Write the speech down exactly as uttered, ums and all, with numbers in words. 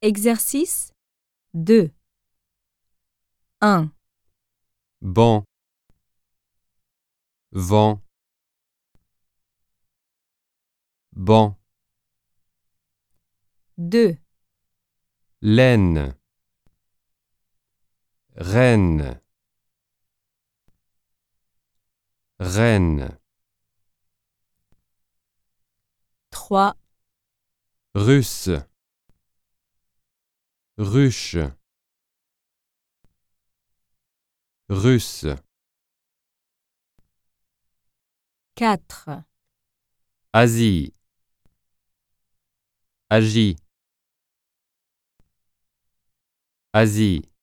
Exercice deux. un. Banc, vent, banc, deux. laine, reine, reine, trois. russe, ruche, russe, quatre. Asie, agit, Asie.